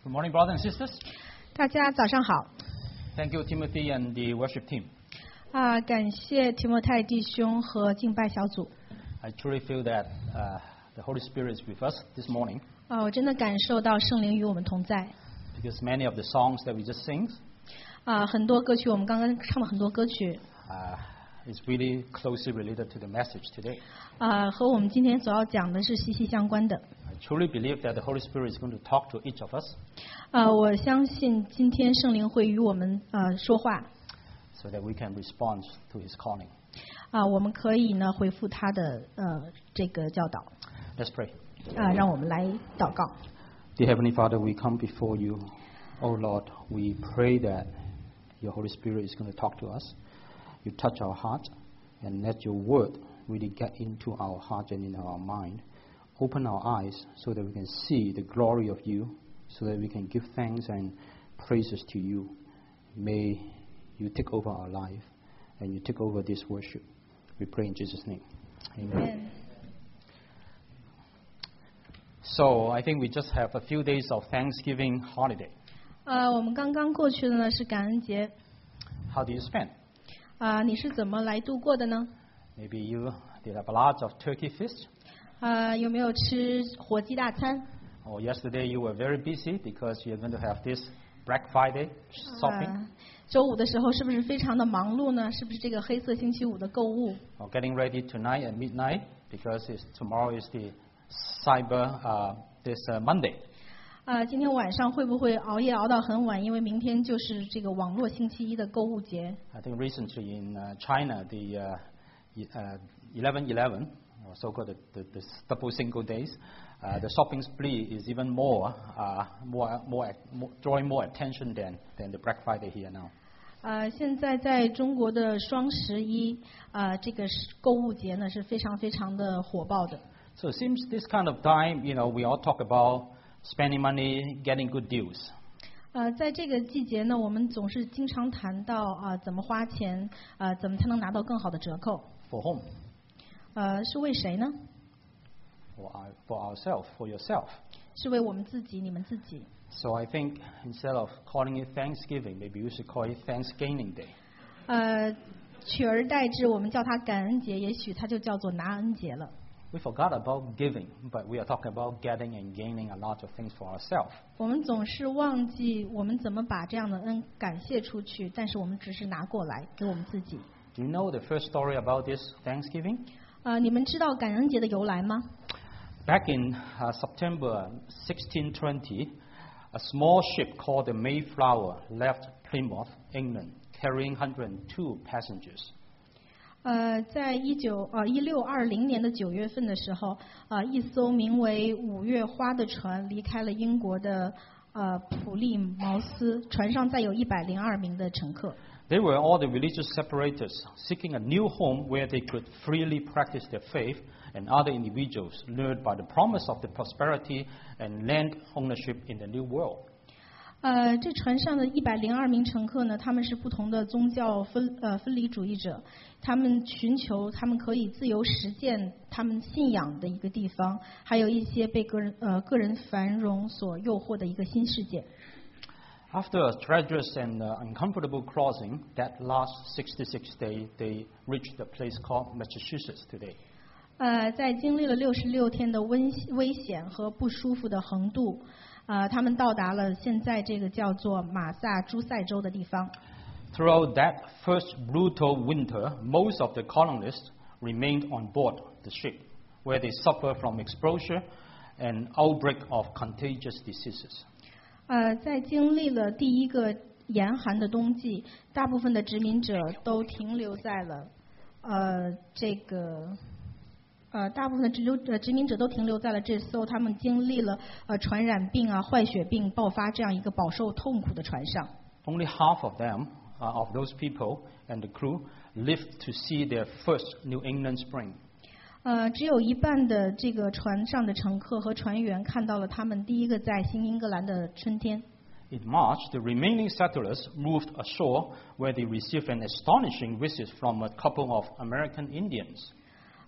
Good morning, brothers and sisters. 大家早上好。 Thank you, Timothy and the worship team. 感谢提摩太弟兄和敬拜小组。 I truly feel that the Holy Spirit is with us this morning. 我真的感受到圣灵与我们同在。 Because many of the songs that we just sing, 很多歌曲我们刚刚唱了很多歌曲。 is really closely related to the message today. 和我们今天所要讲的是息息相关的。 I truly believe that the Holy Spirit is going to talk to each of us. 我相信今天圣灵会与我们说话。 So that we can respond to His calling. 我们可以呢回复他的这个教导。 Let's pray. 让我们来祷告。 Dear Heavenly Father, we come before you. Oh Lord, we pray that your Holy Spirit is going to talk to us. You touch our heart and let your word really get into our heart and in our mind. Open our eyes so that we can see the glory of you, so that we can give thanks and praises to you. May you take over our life and you take over this worship. We pray in Jesus' name. Amen. So I think we just have a few days of Thanksgiving holiday. 我们刚刚过去的呢是感恩节。 How do you spend? 你是怎么来度过的呢？ Maybe you did have a lot of turkey feast. 有没有吃火鸡大餐？ Or yesterday you were very busy because you're going to have this Black Friday shopping. 周五的时候是不是非常的忙碌呢？是不是这个黑色星期五的购物？ Or getting ready tonight at midnight because tomorrow is the Cyber this Monday. 今天晚上会不会熬夜熬到很晚？因为明天就是这个网络星期一的购物节。 I think recently in China the 11/11, or so-called the double single days, the shopping spree is even more drawing more attention than the Black Friday here now. 现在在中国的双11，这个购物节呢是非常非常的火爆的。 So it seems this kind of time, we all talk about spending money, getting good deals. 在这个季节呢，我们总是经常谈到怎么花钱，怎么才能拿到更好的折扣。 For whom? 是为谁呢？ For ourselves, for yourself. 是为我们自己，你们自己。 So I think instead of calling it Thanksgiving, maybe we should call it Thanksgiving Day. 取而代之，我们叫它感恩节，也许它就叫做拿恩节了。 We forgot about giving, but we are talking about getting and gaining a lot of things for ourselves. 我们总是忘记我们怎么把这样的恩感谢出去，但是我们只是拿过来给我们自己。 Do you know the first story about this Thanksgiving? 你们知道感恩节的由来吗？ Back in September 1620, a small ship called the Mayflower left Plymouth, England, carrying 102 passengers. 在1620年的9月份的时候，一艘名为五月花的船离开了英国的普利茅斯，船上载有102名的乘客。 They were all the religious separators seeking a new home where they could freely practice their faith, and other individuals lured by the promise of the prosperity and land ownership in the new world. 这船上的102名乘客呢，他们是不同的宗教分离主义者，他们寻求他们可以自由实践他们信仰的一个地方，还有一些被个人繁荣所诱惑的一个新世界。 After a treacherous and uncomfortable crossing, that last 66 days, they reached a place called Massachusetts today. 在经历了66天的危险和不舒服的横渡，他们到达了现在这个叫做马萨诸塞州的地方。 Throughout that first brutal winter, most of the colonists remained on board the ship, where they suffered from exposure and outbreak of contagious diseases. 在经历了第一个严寒的冬季，大部分的殖民者都停留在了大部分的殖民者都停留在了这艘他们经历了传染病坏血病爆发这样一个饱受痛苦的船上。 Only half of them, of those people and the crew, lived to see their first New England spring. 只有一半的这个船上的乘客和船员看到了他们第一个在新英格兰的春天。 In March, the remaining settlers moved ashore, where they received an astonishing visit from a couple of American Indians.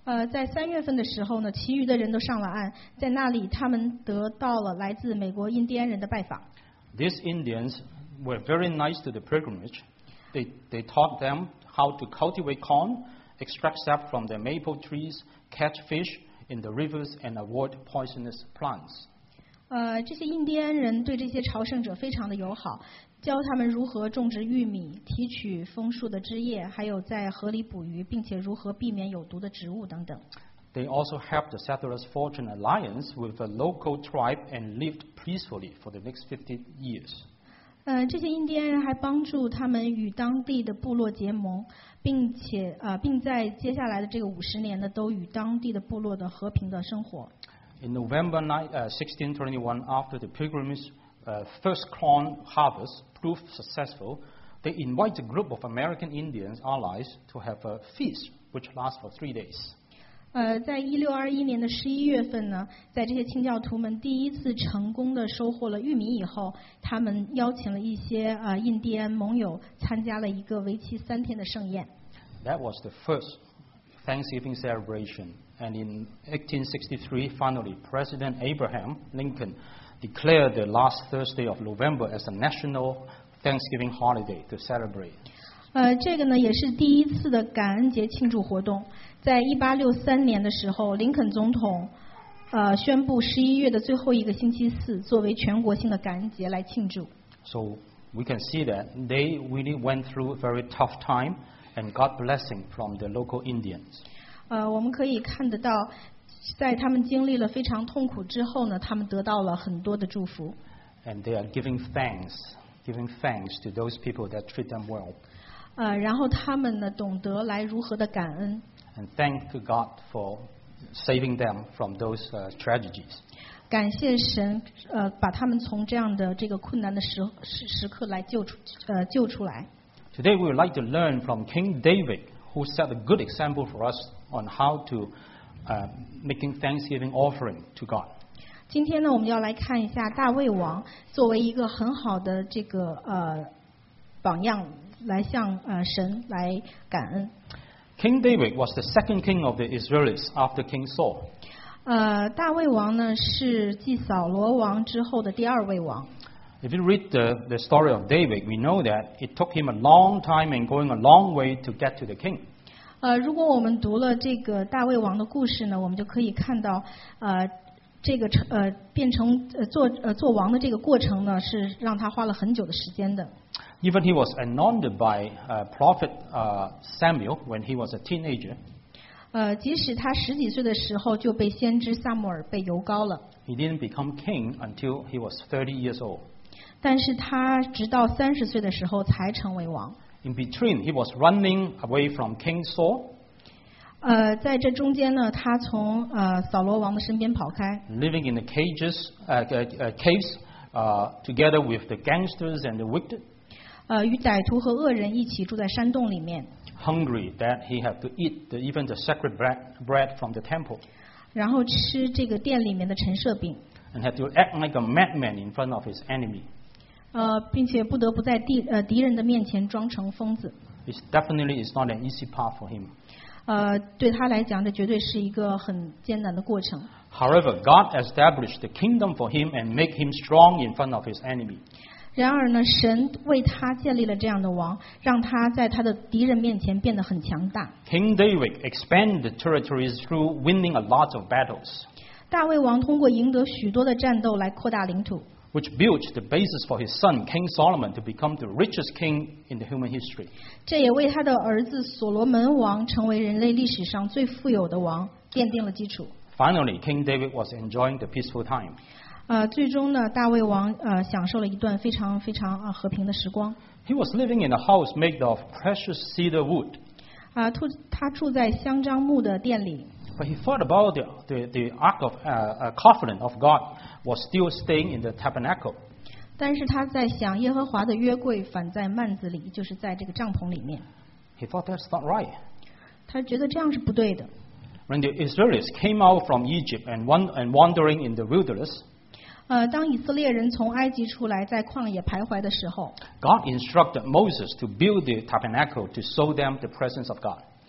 在3月份的时候呢，其余的人都上了岸，在那里他们得到了来自美国印第安人的拜访。 These Indians were very nice to the pilgrimage. They taught them how to cultivate corn, extract sap from the maple trees, catch fish in the rivers, and avoid poisonous plants. 这些印第安人对这些朝圣者非常的友好，教他们如何种植玉米、提取枫树的枝叶，还有在河里捕鱼，并且如何避免有毒的植物等等。 They also helped the settlers forge an alliance with a local tribe and lived peacefully for the next 50 years. 这些印第安人还帮助他们与当地的部落结盟，并在接下来的这个50年呢，都与当地的部落的和平的生活。 In November 1621, after the pilgrimage first corn harvest proved successful, they invited a group of American Indians allies to have a feast which lasts for 3 days. 在1621年的11月份呢，在这些清教徒们第一次成功的收获了玉米以后，他们邀请了一些印第安盟友参加了一个为期3天的盛宴。 That was the first Thanksgiving celebration, and in 1863, finally, President Abraham Lincoln declared the last Thursday of November as a national Thanksgiving holiday to celebrate. 这个呢也是第一次的感恩节庆祝活动。在1863年的时候，林肯总统宣布11月的最后一个星期四作为全国性的感恩节来庆祝。 So we can see that they really went through a very tough time and got blessing from the local Indians. 我们可以看得到，在他们经历了非常痛苦之后呢，他们得到了很多的祝福。 And they are giving thanks to those people that treat them well. 然后他们呢懂得来如何的感恩。 And thank God for saving them from those tragedies. 感谢神，把他们从这样的这个困难的时刻来救出来。 Today we would like to learn from King David, who set a good example for us on how to making Thanksgiving offering to God. 今天呢，我们要来看一下大卫王作为一个很好的这个榜样，来向神来感恩。 King David was the second king of the Israelites after King Saul. 大卫王呢是继扫罗王之后的第2位王。 If you read the story of David, we know that it took him a long time and going a long way to get to the king. 如果我们读了这个大卫王的故事呢，我们就可以看到，这个变成做王的这个过程呢，是让他花了很久的时间的。 Even he was anointed by prophet Samuel when he was a teenager. 即使他10几岁的时候就被先知撒母耳被油膏了。 He didn't become king until he was 30 years old. 但是他直到30岁的时候才成为王。 In between, he was running away from King Saul. 在这中间呢，他从扫罗王的身边跑开。 Living in the caves together with the gangsters and the wicked. 与歹徒和恶人一起住在山洞里面。 Hungry that he had to eat even the sacred bread from the temple. 然后吃这个殿里面的陈设饼。 And had to act like a madman in front of his enemy. 并且不得不在敌人的面前装成疯子。 It definitely is not an easy path for him. 对他来讲，这绝对是一个很艰难的过程。 However, God established the kingdom for him and made him strong in front of his enemy. 然而呢，神为他建立了这样的王，让他在他的敌人面前变得很强大。 King David expanded the territories through winning a lot of battles. 大卫王通过赢得许多的战斗来扩大领土。 Which built the basis for his son King Solomon to become the richest king in the human history. 这也为他的儿子所罗门王成为人类历史上最富有的王奠定了基础。 Finally, King David was enjoying the peaceful time. 最终呢，大卫王享受了一段非常非常和平的时光。 He was living in a house made of precious cedar wood. 他住在香樟木的店里。 But he thought about the Ark of Covenant of God was still staying in the tabernacle. 但是他在想，耶和华的约柜反在幔子里，就是在这个帐篷里面。 He thought that's not right. 他觉得这样是不对的。 When the Israelites came out from Egypt and wandering in the wilderness, 当以色列人从埃及出来，在旷野徘徊的时候， God instructed Moses to build the tabernacle to show them the presence of God.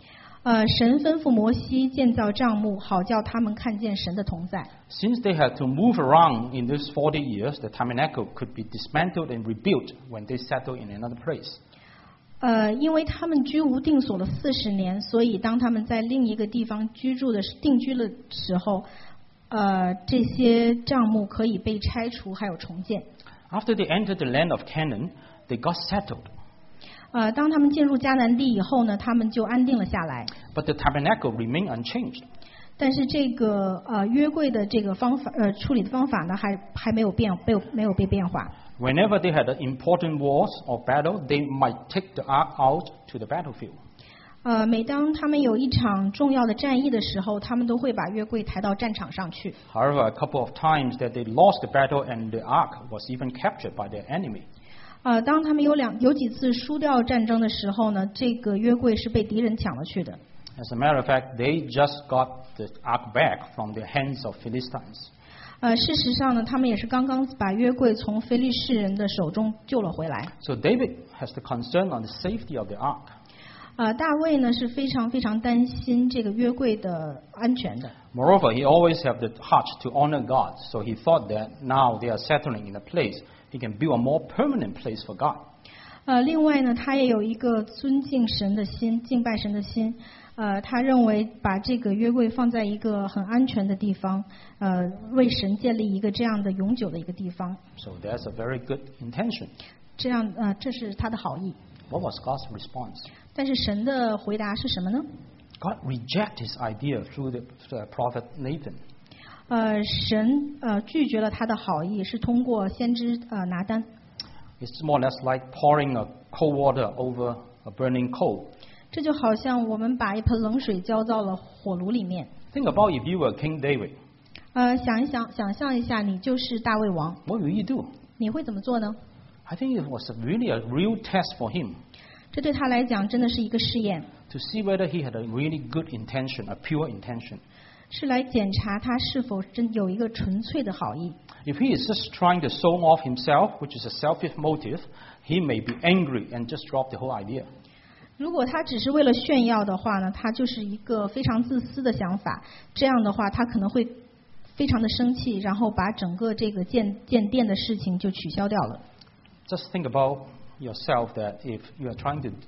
神吩咐摩西建造帐幕，好叫他们看见神的同在。 Since they had to move around in those 40 years, the tabernacle could be dismantled and rebuilt when they settled in another place. 因为他们居无定所了40年，所以当他们在另一个地方定居的时候，这些帐幕可以被拆除，还有重建。 After they entered the land of Canaan, they got settled. 当他们进入迦南地以后呢，他们就安定了下来。 But the tabernacle remained unchanged. 但是这个约柜的这个方法处理的方法呢，还没有被变化。 Whenever they had important wars or battle, they might take the ark out to the battlefield. 每当他们有一场重要的战役的时候，他们都会把约柜抬到战场上去。 However, a couple of times that they lost the battle and the ark was even captured by their enemy. 当他们有几次输掉战争的时候呢，这个约柜是被敌人抢了去的。 As a matter of fact, they just got the ark back from the hands of Philistines. 事实上呢，他们也是刚刚把约柜从非利士人的手中救了回来。 So David has the concern on the safety of the ark. 大卫呢是非常非常担心这个约柜的安全的。 Moreover, he always had the heart to honor God, so he thought that now they are settling in a place, he can build a more permanent place for God. 另外呢，他也有一个尊敬神的心、敬拜神的心。他认为把这个约柜放在一个很安全的地方，为神建立一个这样的永久的一个地方。 So that's a very good intention. 这是他的好意。 What was God's response? 但是神的回答是什么呢？ God rejected his idea through the prophet Nathan. 神拒绝了他的好意，是通过先知拿单。 It's more or less like pouring a cold water over a burning coal. 这就好像我们把一盆冷水浇到了火炉里面。 Think about if you were King David. 想象一下，你就是大卫王， What will you do? 你会怎么做呢？ I think it was really a real test for him 这对他来讲真的是一个试验， to see whether he had a really good intention, a pure intention. 是来检查他是否真有一个纯粹的好意。 If he is just trying to show off himself, which is a selfish motive, he may be angry and just drop the whole idea. 如果他只是为了炫耀的话呢，他就是一个非常自私的想法。这样的话，他可能会非常的生气，然后把整个这个建殿的事情就取消掉了。 Just think about yourself that if you are trying to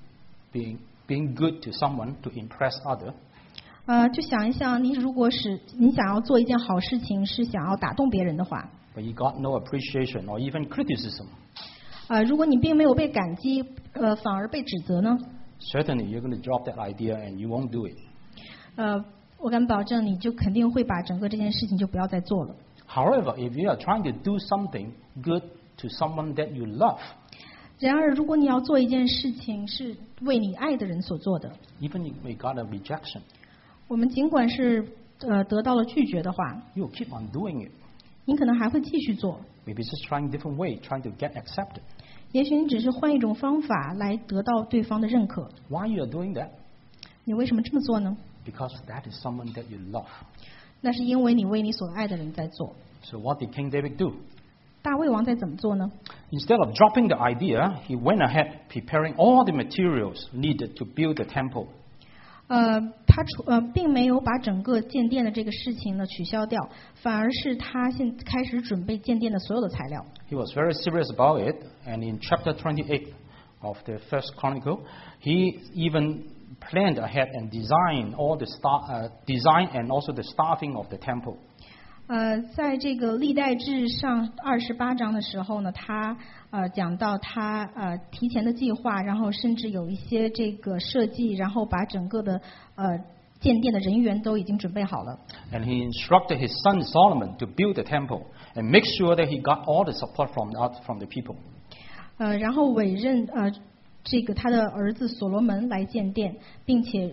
being good to someone to impress other, 就想一想，如果是你想要做一件好事情，是想要打动别人的话， but you got no appreciation or even criticism, 如果你并没有被感激，反而被指责呢？ certainly you're going to drop that idea and you won't do it. 我敢保证，你就肯定会把整个这件事情就不要再做了。 However, if you are trying to do something good to someone that you love, 然而，如果你要做一件事情是为你爱的人所做的， even if you got a rejection, 我们尽管是得到了拒绝的话， you will keep on doing it. 你可能还会继续做。 Maybe just trying different way, trying to get accepted. 也许你只是换一种方法来得到对方的认可。 Why you are doing that? 你为什么这么做呢？ Because that is someone that you love. 那是因为你为你所爱的人在做。 So what did King David do? 大卫王在怎么做呢？ Instead of dropping the idea, he went ahead preparing all the materials needed to build the temple. 他并没有把整个建殿的这个事情呢取消掉，反而是他开始准备建殿的所有的材料。 He was very serious about it, and in chapter 28 of the First Chronicle, he even planned ahead and designed all the design and also the staffing of the temple. 在这个历代志上28章的时候呢，他讲到他提前的计划，然后甚至有一些这个设计，然后把整个的建殿的人员都已经准备好了。 And he instructed his son Solomon to build the temple and make sure that he got all the support from the people. 然后委任这个他的儿子所罗门来建殿，并且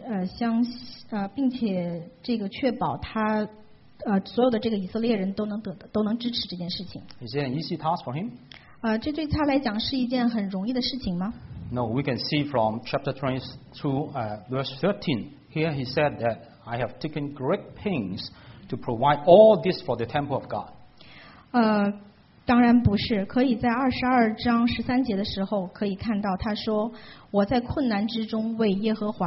这个确保他所有的这个以色列人都能支持这件事情。 Is it an easy task for him? 这对他来讲是一件很容易的事情吗？ No, we can see from chapter 22, verse 13. Here he said that I have taken great pains to provide all this for the temple of God. 当然不是，可以在22章13节的时候可以看到，他说：“我在困难之中为耶和华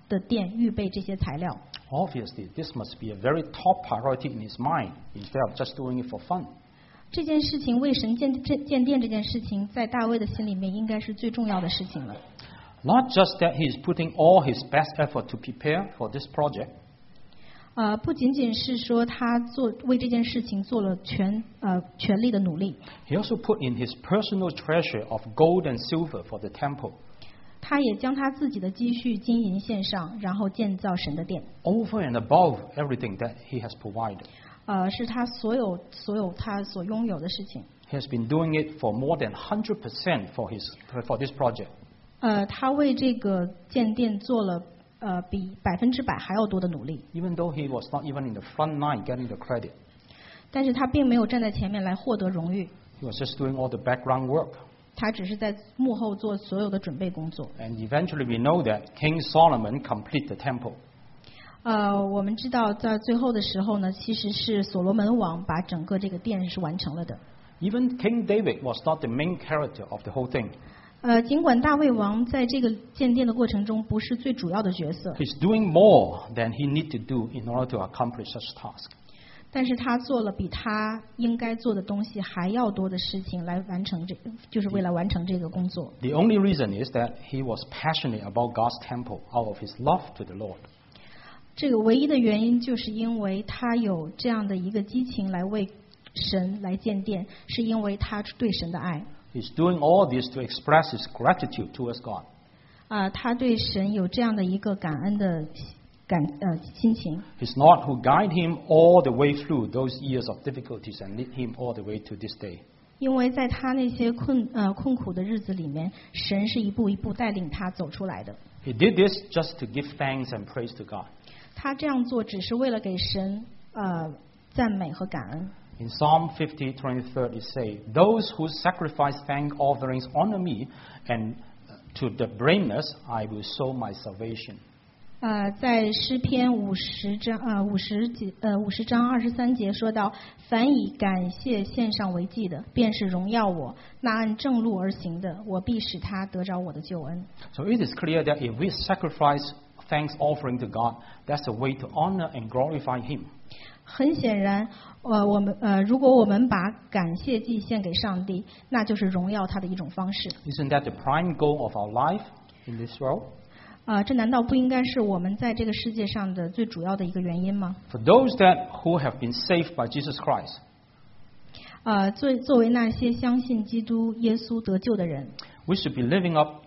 的殿预备这些材料。 Obviously, this must be a very top priority in his mind instead of just doing it for fun. 这件事情为神建殿这件事情，在大卫的心里面应该是最重要的事情了。 Not just that he is putting all his best effort to prepare for this project. 不仅仅是说他为这件事情做了全力的努力。 He also put in his personal treasure of gold and silver for the temple. 他也将他自己的积蓄金银献上，然后建造神的殿。 Over and above everything that he has provided. 是他所有他所拥有的事情。 He has been doing it for more than 100% for this project. 他为这个建殿做了比100%还要多的努力。 Even though he was not even in the front line getting the credit. 但是他并没有站在前面来获得荣誉。 He was just doing all the background work. 他只是在幕后做所有的准备工作。 And eventually we know that King Solomon completed the temple. 我们知道在最后的时候呢，其实是所罗门王把整个这个殿是完成了的。 Even King David was not the main character of the whole thing. 尽管大卫王在这个建殿的过程中不是最主要的角色。 He's doing more than he need to do in order to accomplish such task. 但是他做了比他应该做的东西还要多的事情来完成就是为了完成这个工作。 The only reason is that he was passionate about God's temple out of his love to the Lord. 这个唯一的原因就是因为他有这样的一个激情来为神来建殿，是因为他对神的爱。 He's doing all this to express his gratitude towards God. 他对神有这样的一个感恩的心情。 He's not who guide him all the way through those years of difficulties and lead him all the way to this day. 因为在他那些困苦的日子里面，神是一步一步带领他走出来的。 He did this just to give thanks and praise to God. 他这样做只是为了给神赞美和感恩。 In Psalm 50:23 it says, "Those who sacrifice thank offerings honor me, and to the blameless I will show my salvation." 在诗篇50章23节说到，凡以感谢献上为祭的，便是荣耀我；那按正路而行的，我必使他得着我的救恩。 So it is clear that if we sacrifice thanks offering to God, that's a way to honor and glorify Him. 很显然，如果我们把感谢祭献给上帝，那就是荣耀他的一种方式。 Isn't that the prime goal of our life in this world? 这难道不应该是我们在这个世界上的最主要的一个原因吗？ For those who have been saved by Jesus Christ, 作为那些相信基督耶稣得救的人， we should be living up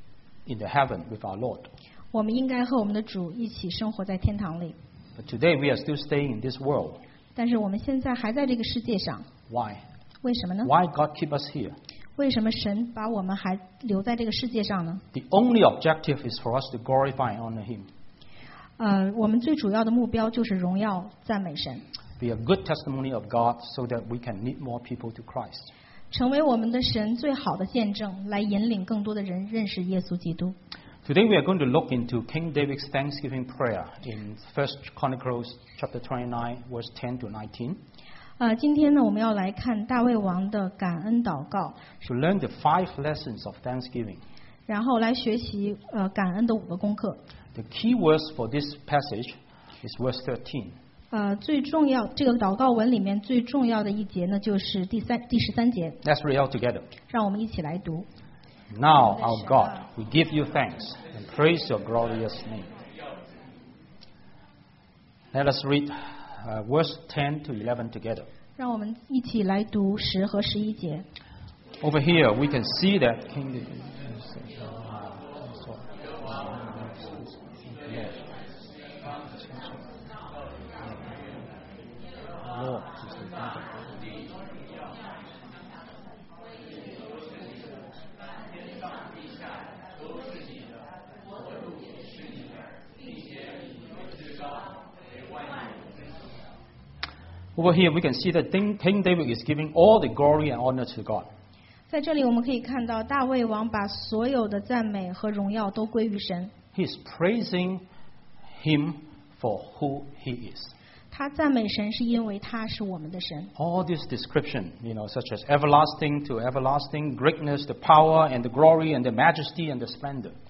in the heaven with our Lord. 我们应该和我们的主一起生活在天堂里。 But today we are still staying in this world. 但是我们现在还在这个世界上， Why? 为什么呢？ Why God keep us here? 为什么神把我们还留在这个世界上呢？ The only objective is for us to glorify and honor Him. 我们最主要的目标就是荣耀赞美神， Be a good testimony of God so that we can lead more people to Christ. 成为我们的神最好的见证，来引领更多的人认识耶稣基督。 Today we are going to look into King David's Thanksgiving prayer in 1 Chronicles chapter 29, verse 10 to 19. 今天呢，我们要来看大卫王的感恩祷告， To learn the 5 lessons of Thanksgiving. 然后来学习感恩的5个功课。 The key verse for this passage is verse 13. 最重要这个祷告文里面最重要的一节呢，就是第13节。 Let's read out together. 让我们一起来读。 Now, our God, we give you thanks and praise your glorious name. Let us read verse 10 to 11 together. 让我们一起来读10和11节。 Over here, we can see that King David. Lord, Over here, we can see that King David is giving all the glory and honor to God. 在这里我们可以看到，大卫王把所有的赞美和荣耀都归于神。 He is praising Him for who He is. 他赞美神是因为他是我们的神。 All this description, such as everlasting to everlasting, greatness, the power and the glory and the majesty and the splendor.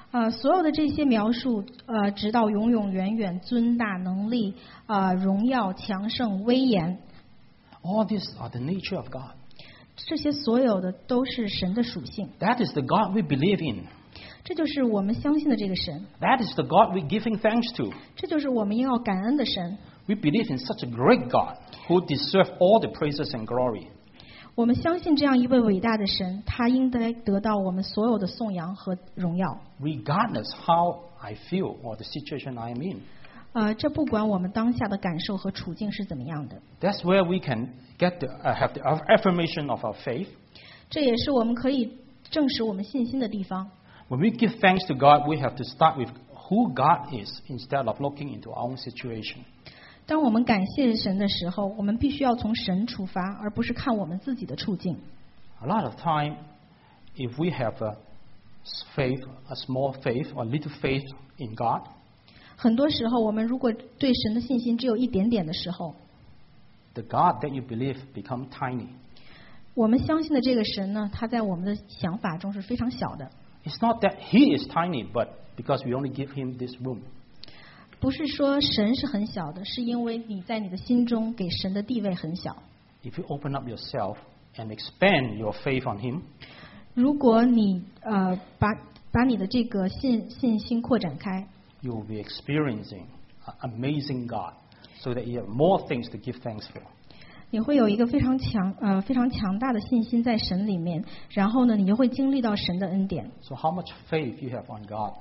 所有的这些描述，直到永永远远、尊大、能力、荣耀、强盛、威严， all these are the nature of God. 这些所有的都是神的属性。 That is the God we believe in. 这就是我们相信的这个神， That is the God we're giving thanks to. 这就是我们要感恩的神。 We believe in such a great God who deserves all the praises and glory. 我们相信这样一位伟大的神，他应该得到我们所有的颂扬和荣耀。 Regardless how I feel or the situation I am in. 这不管我们当下的感受和处境是怎么样的。 That's where we can have the affirmation of our faith. 这也是我们可以证实我们信心的地方。 When we give thanks to God, we have to start with who God is instead of looking into our own situation. 当我们感谢神的时候，我们必须要从神出发，而不是看我们自己的处境。 A lot of time, if we have a faith, a small faith or little faith in God, 很多时候，我们如果对神的信心只有一点点的时候， the God that you believe become tiny. 我们相信的这个神呢，他在我们的想法中是非常小的。 It's not that He is tiny, but because we only give Him this room. 不是说神是很小的，是因为你在你的心中给神的地位很小。 If you open up yourself and expand your faith on Him, 如果你把你的这个信心扩展开， you will be experiencing an amazing God, so that you have more things to give thanks for. 你会有一个非常强大的信心在神里面，然后呢，你就会经历到神的恩典。 So how much faith you have on God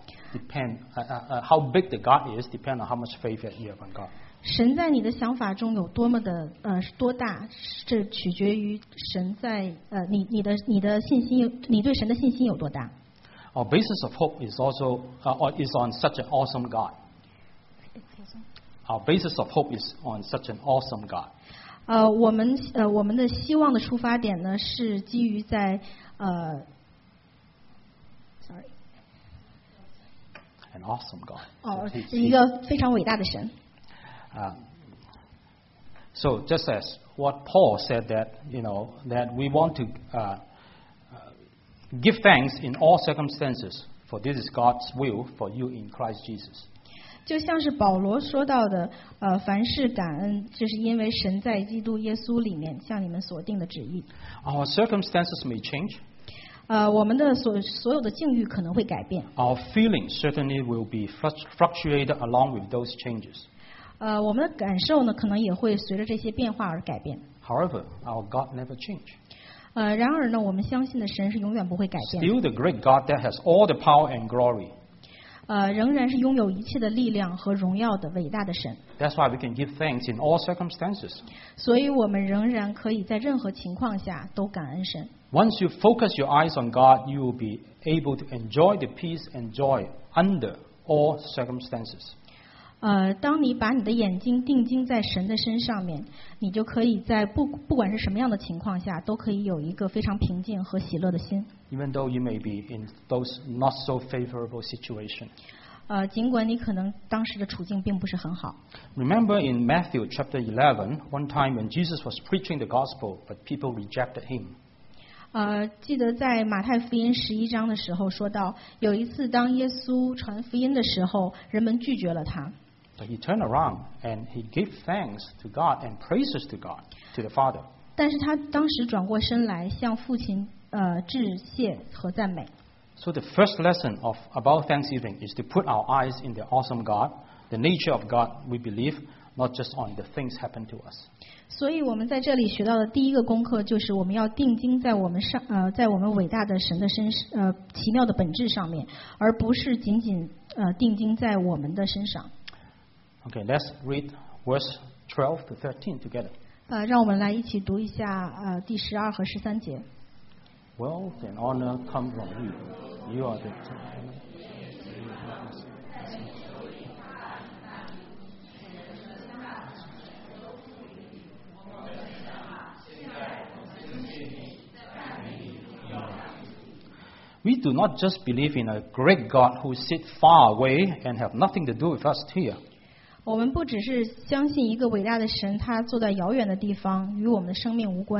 how big the God is depend on how much faith that you have on God. 神在你的想法中有多么的多大，这取决于神在你的信心，你对神的信心有多大。 Our basis of hope is also is on such an awesome God. Our basis of hope is on such an awesome God. 我们的希望的出发点呢，是基于在 An awesome God. 一个非常伟大的神。 So just as what Paul said that that we want to give thanks in all circumstances, for this is God's will for you in Christ Jesus. 就像是保罗说到的，凡事感恩，这是因为神在基督耶稣里面向你们所定的旨意。 Our circumstances may change. 我们的所有的境遇可能会改变。 Our feelings certainly will be fluctuated along with those changes. 我们的感受呢，可能也会随着这些变化而改变。 However, our God never changed. 然而呢，我们相信的神是永远不会改变的。 Still the great God that has all the power and glory. 仍然是拥有一切的力量和荣耀的伟大的神。 That's why we can give thanks in all circumstances. 所以我们仍然可以在任何情况下都感恩神。 Once you focus your eyes on God, you will be able to enjoy the peace and joy under all circumstances. 当你把你的眼睛定睛在神的身上面，你就可以在不管是什么样的情况下，都可以有一个非常平静和喜乐的心。 Even though you may be in those not so favorable situations. 尽管你可能当时的处境并不是很好。 Remember in Matthew chapter 11, one time when Jesus was preaching the gospel, but people rejected him. 记得在马太福音11章的时候说到，有一次当耶稣传福音的时候，人们拒绝了他。 But he turned around and he gave thanks to God and praises to God, to the Father. 但是他当时转过身来，向父亲致谢和赞美。 So the first lesson about Thanksgiving is to put our eyes in the awesome God, the nature of God we believe, not just on the things happen to us. 所以我们在这里学到的第一个功课，就是我们要定睛在我们伟大的神的奇妙的本质上面，而不是仅仅定睛在我们的身上。 Okay, let's read verse 12 to 13 together. 让我们来一起读一下第12和13节。 Wealth and honor come from you. You are the We do not just believe in a great God who sits far away and have nothing to do with us here. 我们不只是相信一个伟大的神，他坐在遥远的地方，与我们的生命无关。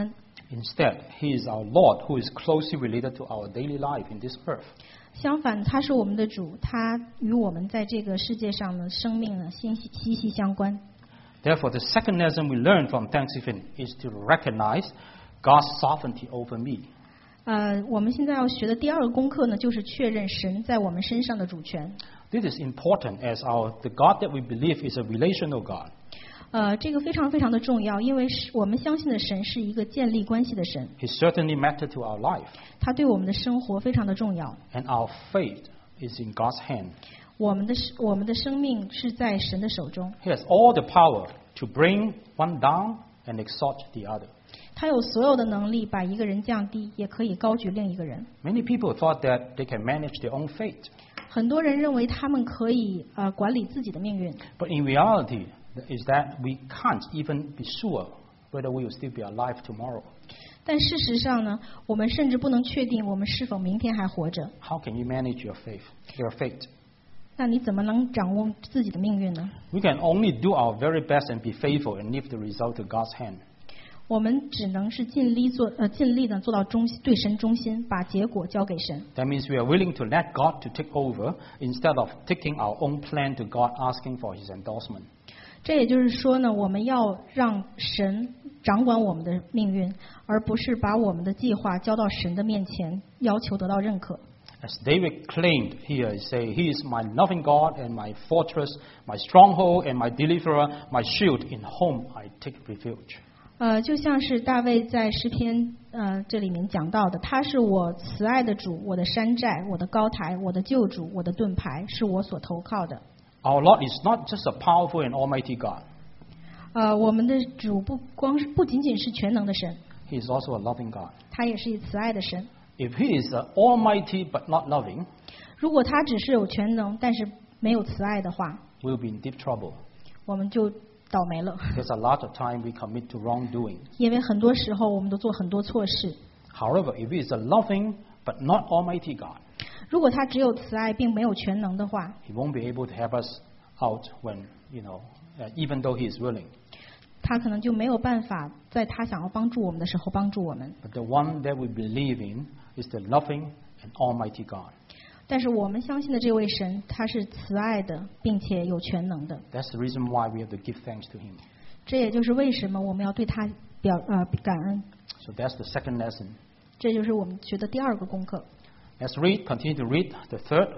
Instead, He is our Lord who is closely related to our daily life in this earth. 相反，他是我们的主，他与我们在这个世界上的生命呢息息相关。 Therefore, the second lesson we learn from Thanksgiving is to recognize God's sovereignty over me. 我们现在要学的第二个功课呢，就是确认神在我们身上的主权。 This is important as the God that we believe is a relational God. 这个非常非常的重要，因为我们相信的神是一个建立关系的神。 He certainly matters to our life. 他对我们的生活非常的重要。 And our faith is in God's hand. 我们的生命是在神的手中。 He has all the power to bring one down and exalt the other. 他有所有的能力，把一个人降低，也可以高举另一个人。 Many people thought that they can manage their own fate. 很多人认为他们可以管理自己的命运。 But in reality, is that we can't even be sure whether we will still be alive tomorrow. 但事实上呢，我们甚至不能确定我们是否明天还活着。 How can you manage your fate? 那你怎么能掌握自己的命运呢？ We can only do our very best and be faithful and leave the result to God's hand. 我们只能是尽力的做到对神忠心，把结果交给神。 That means we are willing to let God to take over instead of taking our own plan to God asking for His endorsement. 这也就是说呢，我们要让神掌管我们的命运，而不是把我们的计划交到神的面前，要求得到认可。 As David claimed here, he said, He is my loving God and my fortress, my stronghold and my deliverer, my shield in whom I take refuge. 就像是大卫在诗篇这里面讲到的，他是我慈爱的主，我的山寨，我的高台，我的救主，我的盾牌，是我所投靠的。 Our Lord is not just a powerful and almighty God. 我们的主不仅仅是全能的神， He is also a loving God. 他也是慈爱的神。 If He is almighty but not loving, 如果他只是有全能，但是没有慈爱的话， we'll be in deep trouble. 我们就倒霉了。 Because a lot of time we commit to wrongdoing. 因为很多时候我们都做很多错事。 However, if He is a loving but not almighty God, 如果他只有慈爱并没有全能的话， He won't be able to help us out when, even though He is willing. 他可能就没有办法在他想要帮助我们的时候帮助我们。 But the one that we believe in is the loving and almighty God. 但是我们相信的这位神，他是慈爱的，并且有全能的。 That's the reason why we have to give thanks to Him. 这也就是为什么我们要对他感恩。 So that's the second lesson. 这就是我们学的第二个功课。 Let's continue to read the third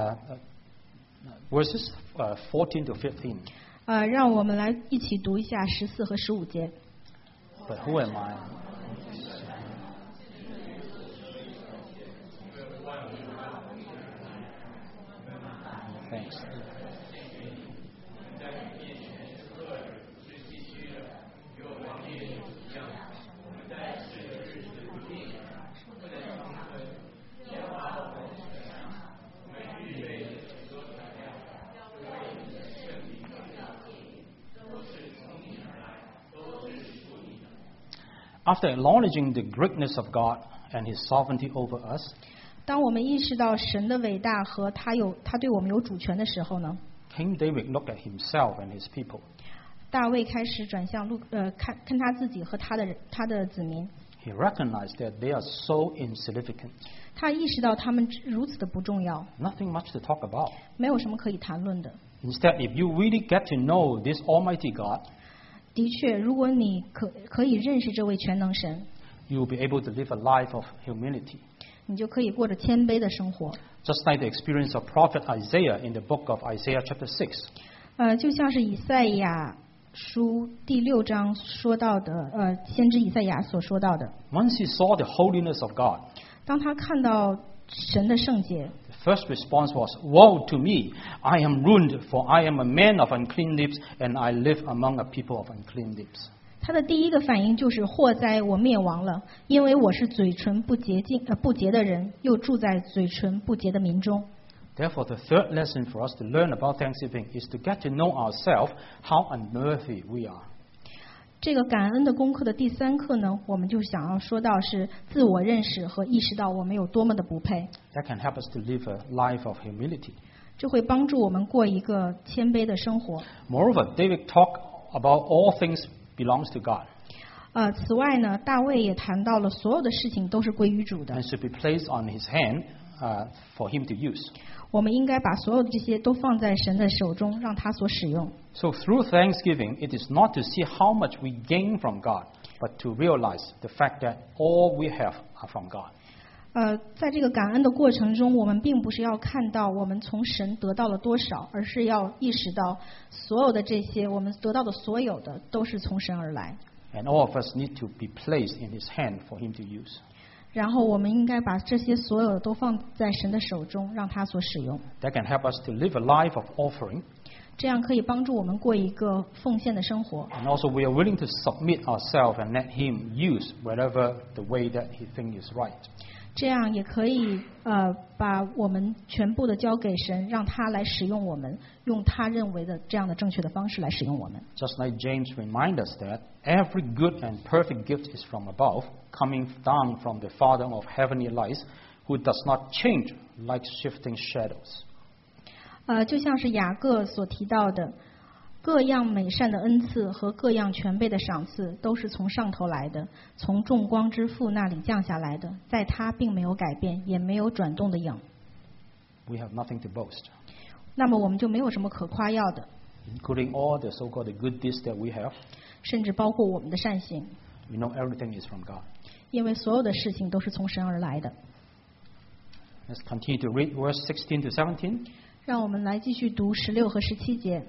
verses 14 to 15. 让我们来一起读一下14和15节。 But who am I? Thanks. After acknowledging the greatness of God and His sovereignty over us, 当我们意识到神的伟大和他对我们有主权的时候呢， King David looked at himself and his people. 大卫开始转向看他自己和他的子民。 He recognized that they are so insignificant, 他意识到他们如此的不重要， nothing much to talk about. 没有什么可以谈论的。 Instead, if you really get to know this Almighty God, 的确，如果你可以认识这位全能神， you will be able to live a life of humility. 你就可以过着谦卑的生活。 Just like the experience of Prophet Isaiah in the book of Isaiah chapter 6. 就像是以赛亚书第6章说到的，先知以赛亚所说到的。 Once he saw the holiness of God, 当他看到神的圣洁， the first response was, Woe to me! I am ruined, for I am a man of unclean lips, and I live among a people of unclean lips. 他的第一个反应就是祸哉，我灭亡了，因为我是嘴唇不洁的人，又住在嘴唇不洁的民中。 Therefore, the third lesson for us to learn about Thanksgiving is to get to know ourselves how unworthy we are. 这个感恩的功课的第3课呢，我们就想要说到是自我认识和意识到我们有多么的不配。 That can help us to live a life of humility. 这会帮助我们过一个谦卑的生活。 Moreover, David talked about all things belongs to God. 此外呢，大卫也谈到了所有的事情都是归于主的。 and should be placed on his hand for him to use. 我们应该把所有的这些都放在神的手中，让他所使用。 So through thanksgiving, it is not to see how much we gain from God, but to realize the fact that all we have are from God. 在这个感恩的过程中，我们并不是要看到我们从神得到了多少，而是要意识到所有的这些我们得到的所有的都是从神而来。 And all of us need to be placed in his hand for him to use. 然后我们应该把这些所有的都放在神的手中，让他所使用。 That can help us to live a life of offering. 这样可以帮助我们过一个奉献的生活。 And also we are willing to submit ourselves and let him use whatever the way that he thinks is right. 这样也可以把我们全部的交给神，让他来使用我们，用他认为的这样的正确的方式来使用我们。 Just like James reminds us that every good and perfect gift is from above, coming down from the Father of heavenly lights, who does not change like shifting shadows. 就像是雅各所提到的，各样美善的恩赐和各样全备的赏赐都是从上头来的，从众光之父那里降下来的，在他并没有改变，也没有转动的影。 We have nothing to boast, 那么我们就没有什么可夸耀的， including all the so-called good deeds that we have. 甚至包括我们的善行， We know everything is from God. 因为所有的事情都是从神而来的。 Let's continue to read verse 16 to 17. 让我们来继续读16和17节。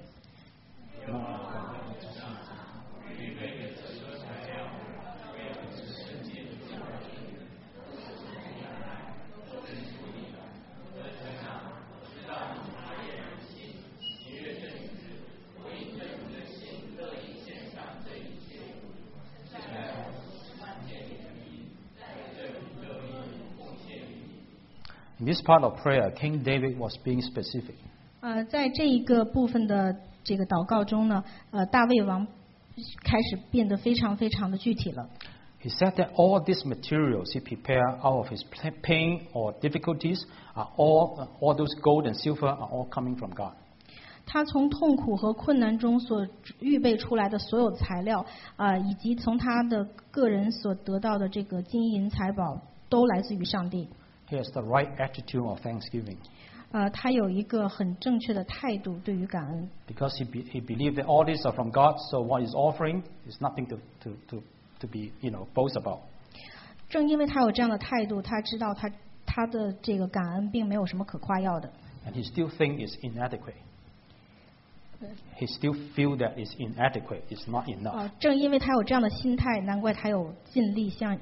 In this part of prayer, King David was being specific. 在这一个部分的这个祷告中呢，大卫王开始变得非常非常的具体了。 He said that all these materials he prepared out of his pain or difficulties are all those gold and silver are all coming from God. 他从痛苦和困难中所预备出来的所有材料，以及从他的个人所得到的这个金银财宝，都来自于上帝。 He has the right attitude of thanksgiving. 他有一个很正确的态度对于感恩， Because he believed that all these are from God, so what he's offering is nothing to be boast about. 正因为他有这样的态度，他知道他的这个感恩并没有什么可夸耀的。 And he still think it's inadequate. He still feel that it's inadequate. It's not enough. 正因为他有这样的心态，难怪他有尽力向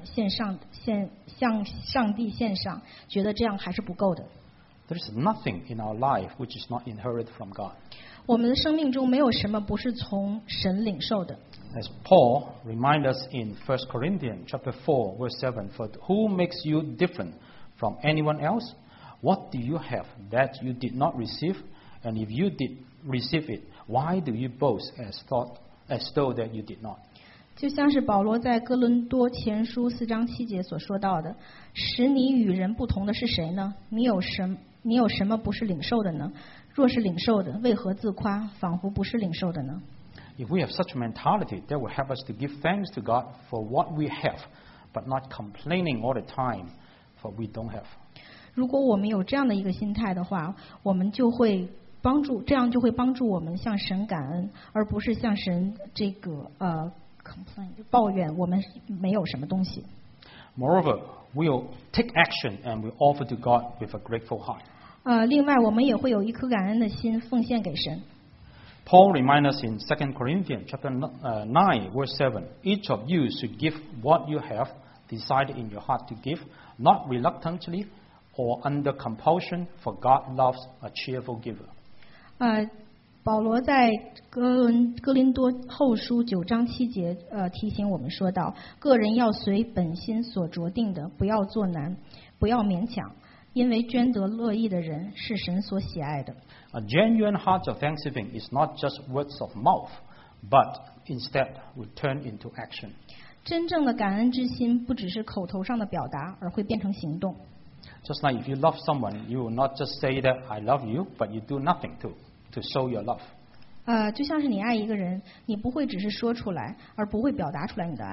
上帝献上，觉得这样还是不够的。 There is nothing in our life which is not inherited from God. 我们的生命中没有什么不是从神领受的。 As Paul reminds us in 1 Corinthians chapter 4, verse 7, "For who makes you different from anyone else? What do you have that you did not receive? And if you did receive it, why do you boast as though that you did not?" 就像是保罗在哥伦多前书4章7节所说到的，使你与人不同的是谁呢？你有什么不是领受的呢？若是领受的，为何自夸，仿佛不是领受的呢？ If we have such a mentality, that will help us to give thanks to God for what we have, but not complaining all the time for we don't have. 如果我们有这样的一个心态的话，我们就会这样就会帮助我们向神感恩，而不是向神这个抱怨我们没有什么东西。 Moreover, we will take action and we offer to God with a grateful heart. 另外，我们也会有一颗感恩的心奉献给神。 Paul reminds us in 2 Corinthians chapter 9, verse 7, "Each of you should give what you have decided in your heart to give, not reluctantly or under compulsion, for God loves a cheerful giver." 保罗在哥林多后书9章7节提醒我们说道：个人要随本心所酌定的，不要做难，不要勉强，因为捐得乐意的人是神所喜爱的。 A genuine heart of thanksgiving is not just words of mouth, but instead will turn into action. 真正的感恩之心不只是口头上的表达，而会变成行动。 Just like if you love someone, you will not just say that I love you, but you do nothing to show your love. 就像是你爱一个人，你不会只是说出来，而不会表达出来你的爱。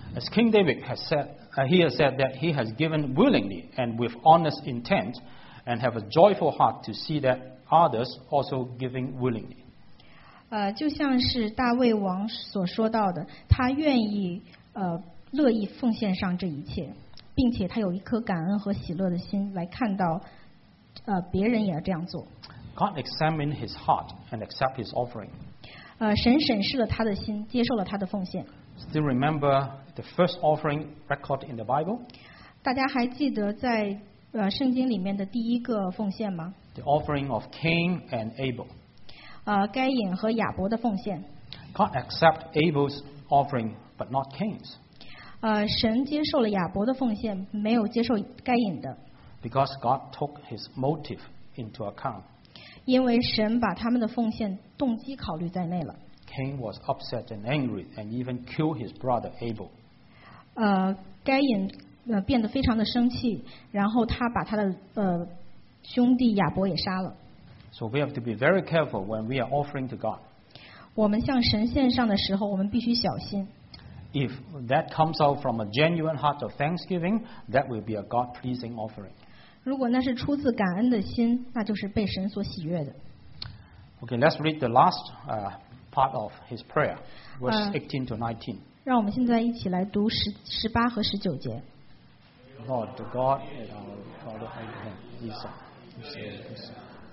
As King David has said, he has said that he has given willingly and with honest intent, and have a joyful heart to see that others also giving willingly. 就像是大卫王所说到的，他愿意乐意奉献上这一切，并且他有一颗感恩和喜乐的心来看到别人也要这样做。 God examined his heart and accept his offering. 神审视了他的心，接受了他的奉献。 Still remember the first offering record in the Bible? 大家还记得在圣经里面的第一个奉献吗？ The offering of Cain and Abel. 该隐和亚伯的奉献。 God accept Abel's offering, but not Cain's. 神接受了亚伯的奉献，没有接受该隐的。 Because God took his motive into account. 因为神把他们的奉献动机考虑在内了。 Cain was upset and angry and even killed his brother Abel. 该隐变得非常的生气，然后他把他的兄弟亚伯也杀了。 So we have to be very careful when we are offering to God. 我们向神献上的时候，我们必须小心。 If that comes out from a genuine heart of thanksgiving, that will be a God-pleasing offering. 如果那是出自感恩的心，那就是被神所喜悦的。 Okay, let's read the last part of his prayer, verse 18 to 19. 让我们现在一起来读18和19节。 Lord, the God and our Father Abraham, Isaac.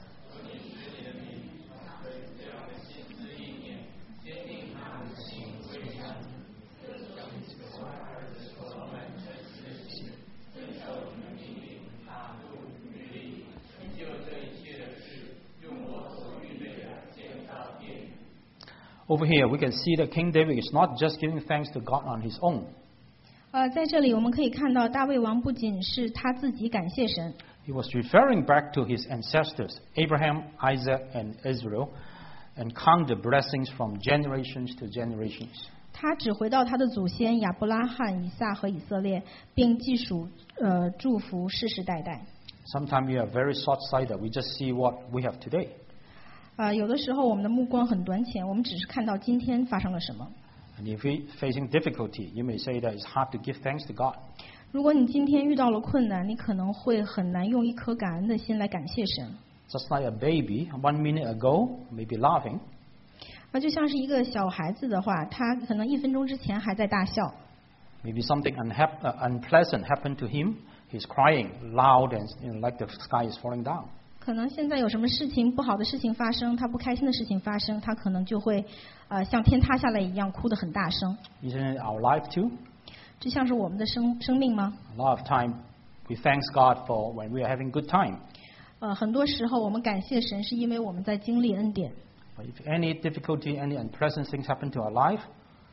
Over here, we can see that King David is not just giving thanks to God on his own. 在这里我们可以看到，大卫王不仅是他自己感谢神， He was referring back to his ancestors, Abraham, Isaac, and Israel, and count the blessings from generations to generations. 他只回到他的祖先亚伯拉罕、以撒和以色列，并记数祝福世世代代。 Sometimes we are very short-sighted. We just see what we have today. 有的时候我们的目光很短浅，我们只是看到今天发生了什么。 And if we're facing difficulty, you may say that it's hard to give thanks to God. 如果你今天遇到了困难，你可能会很难用一颗感恩的心来感谢神。 Just like a baby, 1 minute ago, may be laughing. 就像是一个小孩子的话，他可能1分钟之前还在大笑。 Maybe something unpleasant happened to him. He's crying loud and like the sky is falling down. 可能现在有什么事情不好的事情发生，他不开心的事情发生，他可能就会像天塌下来一样哭得很大声。 Isn't it our life too? 这像是我们的生命吗？ A lot of time we thank God for when we are having good time. 很多时候我们感谢神，是因为我们在经历恩典。 But if any difficulty, any unpleasant things happen to our life,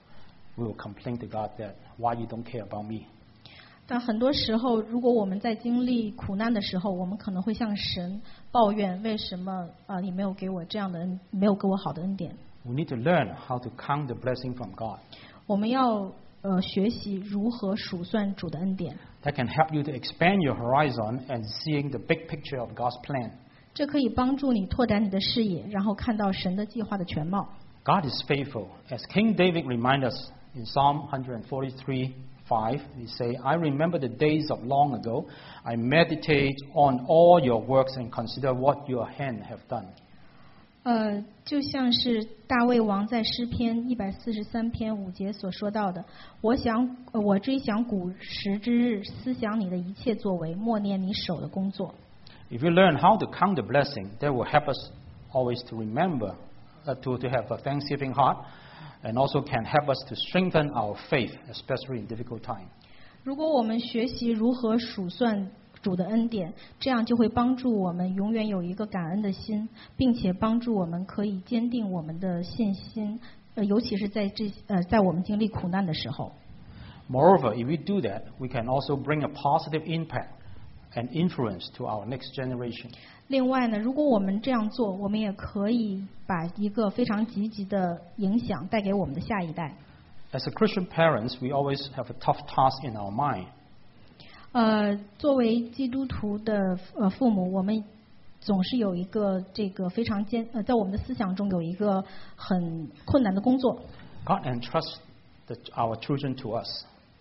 we will complain to God that why you don't care about me. 但很多时候，如果我们在经历苦难的时候，我们可能会向神抱怨，为什么你没有给我这样的恩，没有给我好的恩典。 We need to learn how to count the blessing from God. 我们要学习如何数算主的恩典。 That can help you to expand your horizon and seeing the big picture of God's plan. 这可以帮助你拓展你的视野，然后看到神的计划的全貌。 God is faithful. As King David reminds us in Psalm 143:5, he say, I remember the days of long ago. I meditate on all your works and consider what your hand have done. 就像是大卫王在诗篇143篇5节所说到的，我追想古时之日，思想你的一切作为，默念你手的工作。 If we learn how to count the blessing, that will help us always to remember, to have a thanksgiving heart, and also can help us to strengthen our faith, especially in difficult time. 如果我们学习如何数算主的恩典，这样就会帮助我们永远有一个感恩的心，并且帮助我们可以坚定我们的信心，尤其是在我们经历苦难的时候。 Moreover, if we do that, we can also bring a positive impact and influence to our next generation. 另外呢，如果我们这样做，我们也可以把一个非常积极的影响带给我们的下一代。 As a Christian parents, we always have a tough task in our mind. 作为基督徒的父母，我们总是有一个这个非常在我们的思想中有一个很困难的工作。 God entrusts our children to us.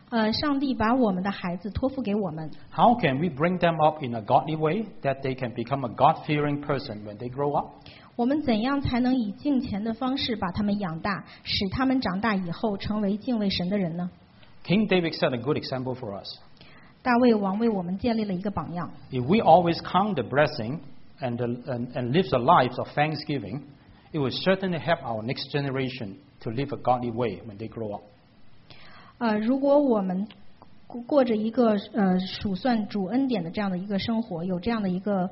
上帝把我们的孩子托付给我们， How can we bring them up in a godly way that they can become a God-fearing person when they grow up? 我们怎样才能以敬虔的方式把他们养大，使他们长大以后成为敬畏神的人呢？ King David set a good example for us. 大卫王为我们建立了一个榜样。 If we always count the blessing and live the lives of thanksgiving, it will certainly help our next generation to live a godly way when they grow up. 如果我们过着一个数算主恩典的这样的一个生活，有这样的一个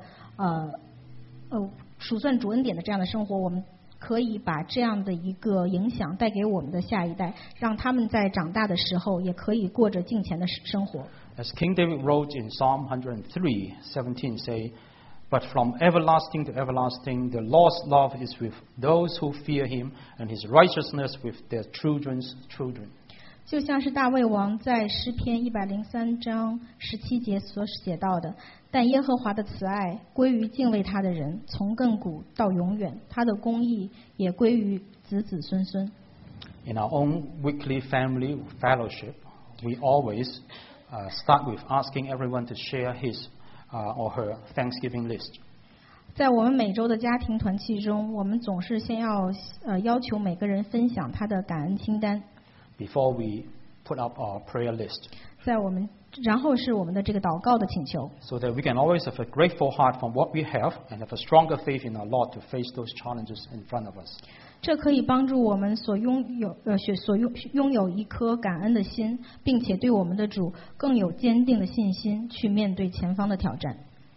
数算主恩典的这样的生活，我们可以把这样的一个影响带给我们的下一代，让他们在长大的时候也可以过着敬虔的生活。 As King David wrote in Psalm 103:17, say, "But from everlasting to everlasting, the Lord's love is with those who fear Him, and His righteousness with their children's children." 就像是大卫王在诗篇103章17节所写到的，但耶和华的慈爱归于敬畏他的人，从亘古到永远，他的公义也归于子子孙孙。 In our own weekly family fellowship, we always start with asking everyone to share his or her Thanksgiving list. 在我们每周的家庭团契中，我们总是先要求每个人分享他的感恩清单。 Before we put up our prayer list, 然后是我们的这个祷告的请求， so that we can always have a grateful heart for what we have and have a stronger faith in our Lord to face those challenges in front of us. 这可以帮助我们拥有一颗感恩的心，并且对我们的主更有坚定的信心去面对前方的挑战。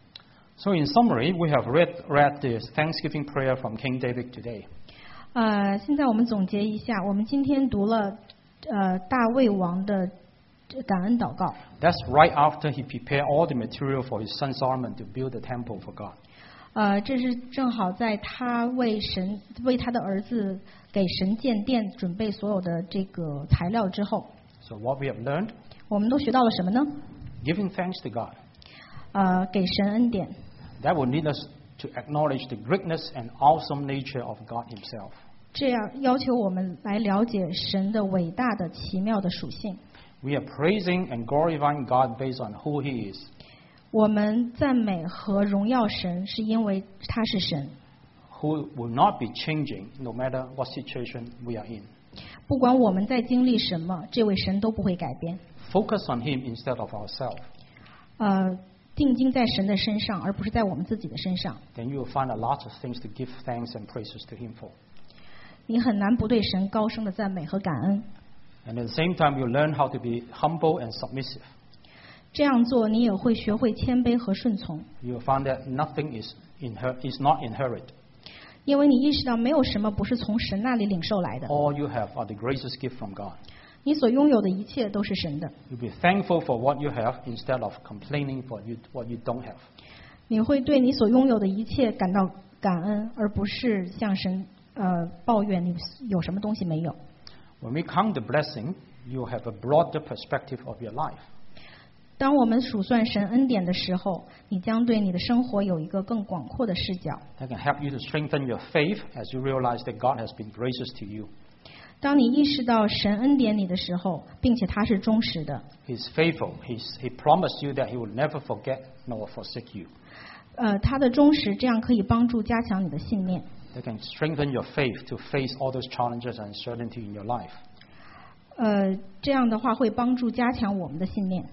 So in summary, we have read this Thanksgiving prayer from King David today. 现在我们总结一下，我们今天读了大卫王的感恩祷告。 That's right after he prepared all the material for his son Solomon to build the temple for God. 这是正好在他为他的儿子给神建殿准备所有的这个材料之后。 So what we have learned? 我们都学到了什么呢？ Giving thanks to God. 给神恩典。 That will lead us to acknowledge the greatness and awesome nature of God Himself. 这样要求我们来了解神的伟大的奇妙的属性。 We are praising and glorifying God based on who He is. 我们赞美和荣耀神，是因为他是神， Who will not be changing no matter what situation we are in. 不管我们在经历什么，这位神都不会改变。 Focus on Him instead of ourselves. 定睛在神的身上，而不是在我们自己的身上。 Then you will find a lot of things to give thanks and praises to Him for. 你很难不对神高声的赞美和感恩。 And at the same time, you learn how to be humble and submissive. 这样做，你也会学会谦卑和顺从， You will find that nothing is not inherited. 因为你意识到没有什么不是从神那里领受来的。 All you have are the greatest gift from God. 你所拥有的一切都是神的。 You'll be thankful for what you have instead of complaining for what you don't have. 你会对你所拥有的一切感到感恩，而不是向神抱怨你有什么东西没有。 When we count the blessing, you have a broader perspective of your life. 当我们数算神恩典的时候，你将对你的生活有一个更广阔的视角。 That can help you to strengthen your faith as you realize that God has been gracious to you. 当你意识到神恩典你的时候，并且他是忠实的， He's faithful. He promised you that He will never forget nor forsake you. 他的忠实这样可以帮助加强你的信念。 That can strengthen your faith to face all those challenges and uncertainty in your life. 这样的话会帮助加强我们的信念。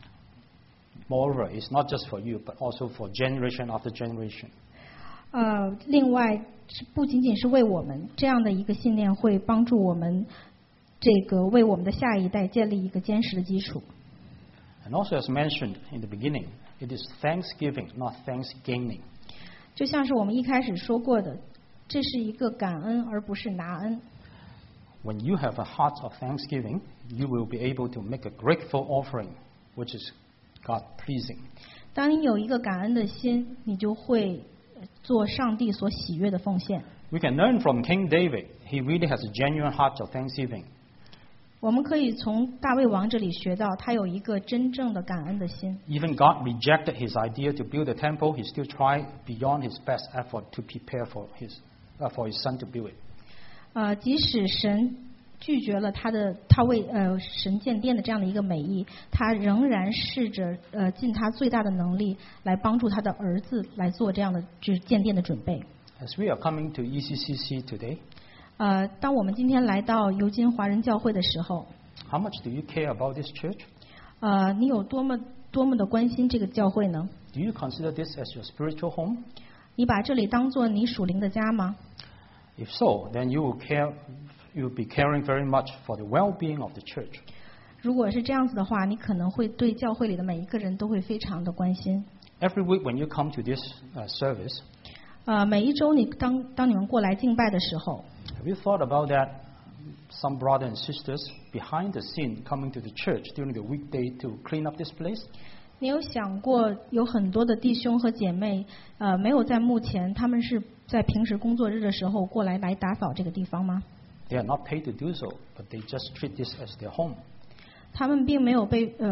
Moreover, it's not just for you, but also for generation after generation. 另外，不仅仅是为我们这样的一个信念，会帮助我们为我们的下一代建立一个坚实的基础。 And also, as mentioned in the beginning, it is thanksgiving, not thanksgaining. 就像是我们一开始说过的，这是一个感恩，而不是拿恩。 When you have a heart of thanksgiving, you will be able to make a grateful offering, which is God pleasing. 当你有一个感恩的心，你就会做上帝所喜悦的奉献。 We can learn from King David. He really has a genuine heart of thanksgiving. 我们可以从大卫王这里学到，他有一个真正的感恩的心。 Even God rejected his idea to build a temple. He still tried beyond his best effort to prepare for his son to build it. 即使神拒绝了他为神建殿的这样的一个美意，他仍然试着尽他最大的能力来帮助他的儿子来做这样的就是建殿的准备。 As we are coming to ECCC today, 当我们今天来到尤金华人教会的时候， how much do you care about this church? 你有多么的关心这个教会呢？ Do you consider this as your spiritual home? 你把这里当作你属灵的家吗？ If so, then you will be caring very much for the well-being of the church. 如果是这样子的话，你可能会对教会里的每一个人都会非常的关心。 Every week when you come to this service, 每一周当你们过来敬拜的时候， have you thought about that? Some brothers and sisters behind the scene coming to the church during the weekday to clean up this place? 你有想过有很多的弟兄和姐妹，没有在幕前，他们是在平时工作日的时候过来打扫这个地方吗？ They are not paid to do so, but they just treat this as their home. 他们并没有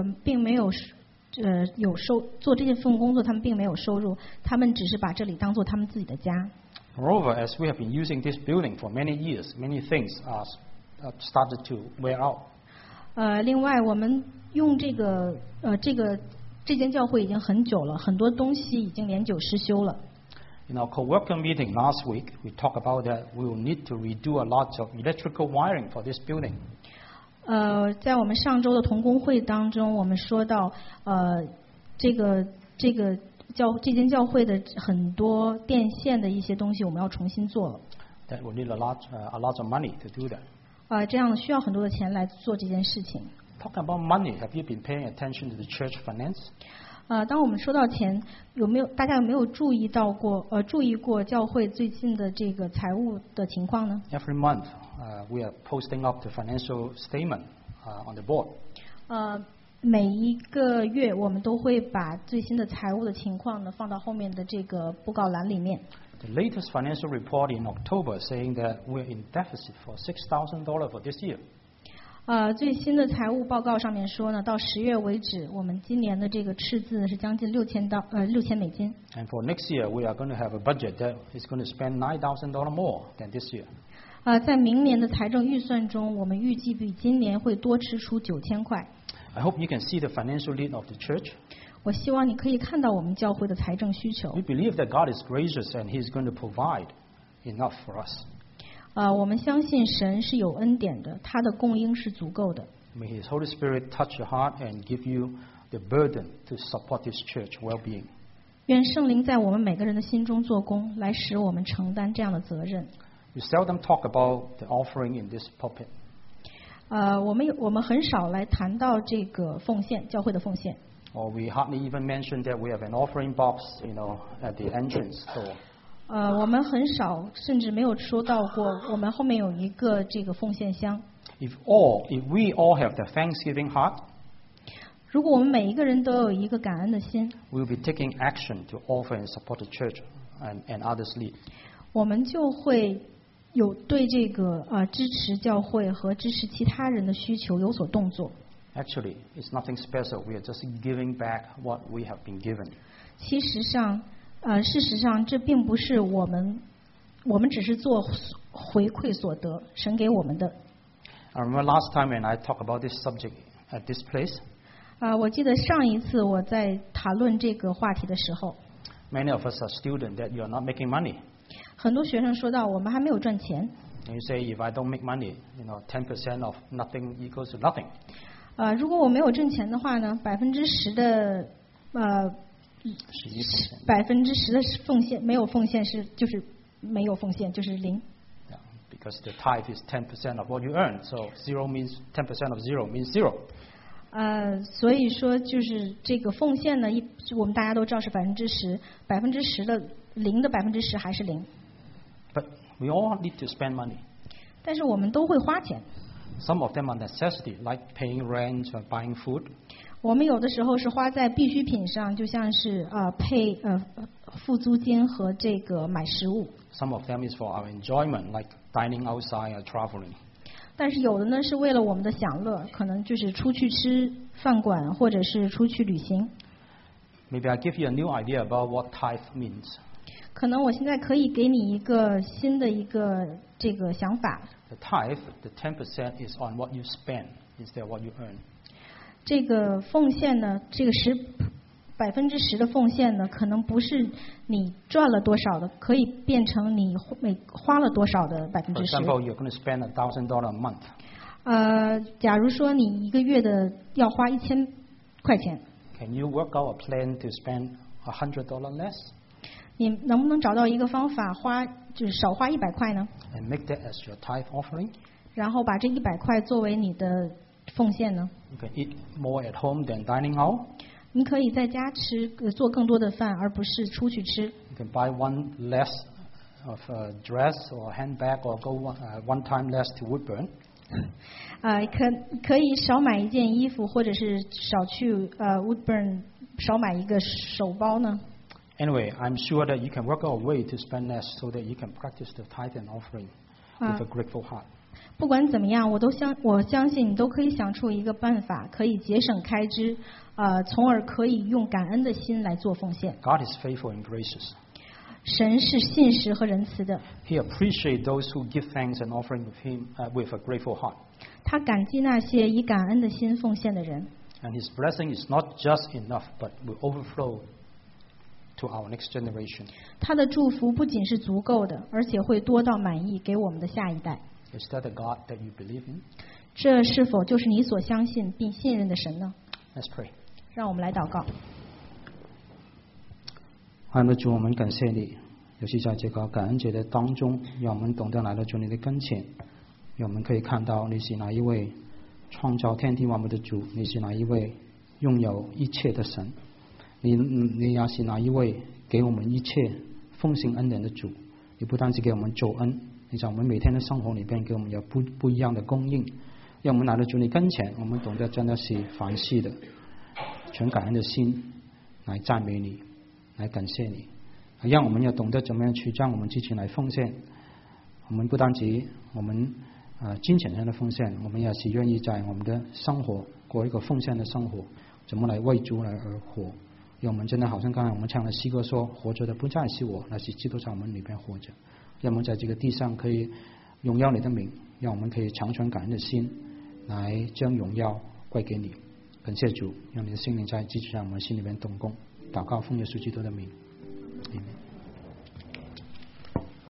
做这份工作，他们并没有收入，他们只是把这里当做他们自己的家。 Moreover, as we have been using this building for many years, many things are started to wear out. 另外，我们用这间教会已经很久了，很多东西已经年久失修了。 In our co-worker meeting last week, we talked about that we will need to redo a lot of electrical wiring for this building. 在我们上周的同工会当中，我们说到，这间教会的很多电线的一些东西，我们要重新做了。 That will need a lot of money to do that. 这样需要很多的钱来做这件事情。 Talking about money, have you been paying attention to the church finance? 当我们说到钱，大家有没有注意过教会最近的这个财务的情况呢？ Every month, we are posting up the financial statement on the board. 每一个月我们都会把最新的财务的情况呢放到后面的这个布告栏里面。 The latest financial report in October saying that we're in deficit for $6,000 for this year. 最新的财务报告上面说呢，到10月为止，我们今年的这个赤字是将近6000美金。 And for next year, we are going to have a budget that is going to spend $9,000 more than this year. 在明年的财政预算中，我们预计比今年会多支出9000块。 I hope you can see the financial need of the church. 我希望你可以看到我们教会的财政需求。 We believe that God is gracious and He is going to provide enough for us. 我们相信神是有恩典的，他的供应是足够的。 May His Holy Spirit touch your heart and give you the burden to support this church well-being. 愿圣灵在我们每个人的心中做工，来使我们承担这样的责任。 We seldom talk about the offering in this pulpit. 我们很少来谈到这个奉献，教会的奉献。 Or we hardly even mention that we have an offering box, at the entrance door. 我们很少，甚至没有说到过，我们后面有一个这个奉献箱。 If we all have the thanksgiving heart, 如果我们每一个人都有一个感恩的心， we will be taking action to offer and support the church and others' need. 我们就会有对这个支持教会和支持其他人的需求有所动作。 Actually, it's nothing special. We are just giving back what we have been given. 事实上，这并不是我们只是做回馈所得，神给我们的。 I remember last time when I talked about this subject at this place. 我记得上一次我在谈论这个话题的时候， Many of us are students that you are not making money. 很多学生说到我们还没有赚钱。 And you say, if I don't make money, 10% of nothing equals to nothing. 如果我没有挣钱的话呢，10%的10%的奉献没有奉献就是没有奉献，就是零。 Yeah, because the tithe is 10% of what you earn, so 10% of zero means zero. 所以说就是这个奉献呢，我们大家都知道是10%，10%的零的10%还是零。 But we all need to spend money. 但是我们都会花钱。 Some of them are necessity, like paying rent or buying food. 我们有的时候是花在必需品上，就像是付租金和这个买食物。 Some of them is for our enjoyment, like dining outside or traveling. 但是有的呢是为了我们的享乐，可能就是出去吃饭馆，或者是出去旅行。 Maybe I give you a new idea about what tithe means. 可能我现在可以给你一个新的一个这个想法。 The tithe, the 10% is on what you spend instead of what you earn. 这个奉献呢，这个10%的奉献呢，可能不是你赚了多少的，可以变成你花了多少的 For 10%。 example, you're going to spend $1,000 a month. 假如说你一个月的要花1000块钱， Can you work out a plan to spend $100 less 你能不能找到一个方法就是少花100块呢？ and make that as your tithe offering? 然后把这100块作为你的奉献呢？ You can eat more at home than dining out. 你可以在家做更多的饭，而不是出去吃。 You can buy one less of a dress or handbag or go one time less to Woodburn. 可以少买一件衣服，或者是少去Woodburn 少买一个手包呢。 Anyway, I'm sure that you can work out a way to spend less so that you can practice the tithe and offering with a grateful heart. 不管怎么样，我相信你都可以想出一个办法，可以节省开支，从而可以用感恩的心来做奉献。 God is faithful and gracious. 神是信实和仁慈的， He appreciates those who give thanks and offering with Him with a grateful heart. 他感激那些以感恩的心奉献的人。 And His blessing is not just enough, but will overflow to our next generation. 他的祝福不仅是足够的，而且会多到满意给我们的下一代。 Is that the God that you believe in? 这是否就是你所相信并信任的神呢？ Let's pray. 让我们来祷告。 爱我们的主，我们感谢你，尤其在这个感恩节的当中，让我们懂得来到主你的跟前，让我们可以看到你是哪一位创造天地万物的主，你是哪一位拥有一切的神，你也是哪一位给我们一切奉行恩典的主。你不单是给我们救恩，你在我们每天的生活里边给我们有不一样的供应，让我们来到主你跟前，我们懂得真的是凡事的全感恩的心来赞美你，来感谢你，让我们要懂得怎么样去将我们自己来奉献。我们不单止我们金钱上的奉献，我们也是愿意在我们的生活过一个奉献的生活，怎么来为主来而活。让我们真的好像刚才我们唱的诗歌说，活着的不再是我，那是基督在我们里边活着。让我们在这个地上可以荣耀你的名，让我们可以常存感恩的心，来将荣耀归给你。感谢主，让你的心灵在基督上我们心里面动工。祷告奉耶稣基督的名。